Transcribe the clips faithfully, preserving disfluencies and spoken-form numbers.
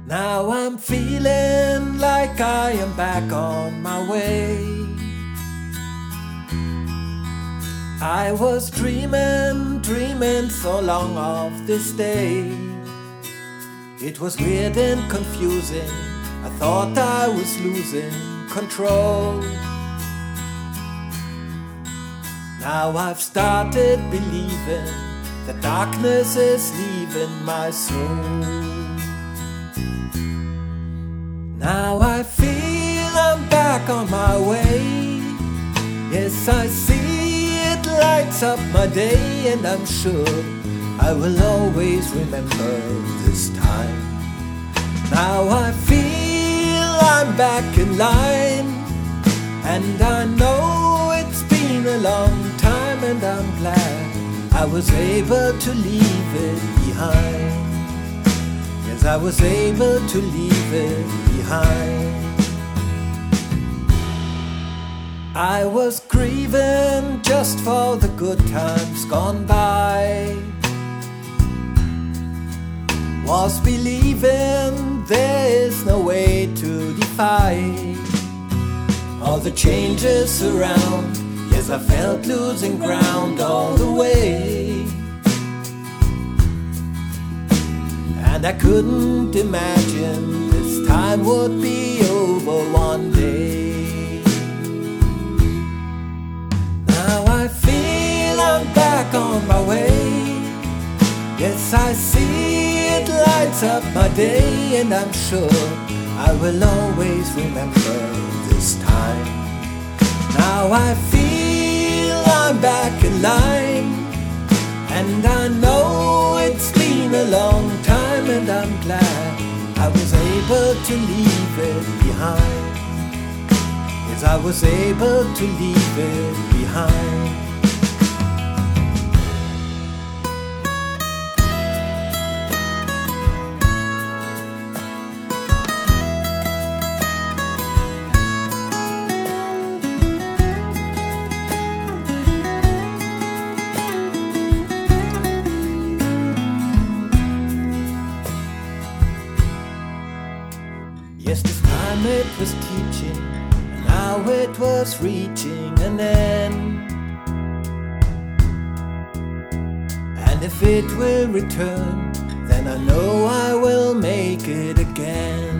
Now I'm feeling like I am back on my way. I was dreaming, dreaming so long of this day. It was weird and confusing. I thought I was losing control. Now I've started believing that darkness is leaving my soul. Now I feel I'm back on my way. Yes, I see it lights up my day, and I'm sure I will always remember this time. Now I feel I'm back in line, and I know it's been a long time, and I'm glad I was able to leave it behind. Yes, I was able to leave it behind. I was grieving just for the good times gone by. Was believing there is no way to defy all the changes around. Yes, I felt losing ground all the way, and I couldn't imagine this time would be over one day. Now I feel I'm back on my way. Yes, I see it lights up my day, and I'm sure I will always remember this time. Now I feel I'm back in line, and I know it's been a long time, and I'm glad I was able to leave it behind. Yes, I was able to leave it behind. Yes, this time it was teaching, and now it was reaching an end. And if it will return, then I know I will make it again.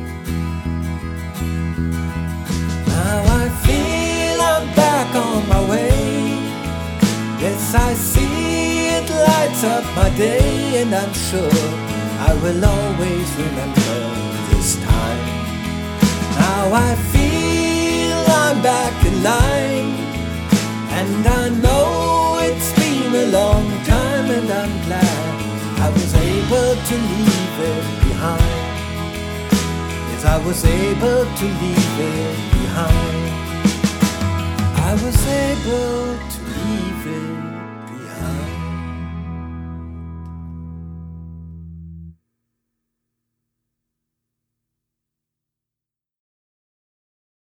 Now I feel I'm back on my way. Yes, I see it lights up my day, and I'm sure I will always remember this time. Now I feel I'm back in line, and I know it's been a long time, and I'm glad I was able to leave it behind. Yes, I was able to leave it behind. I was able to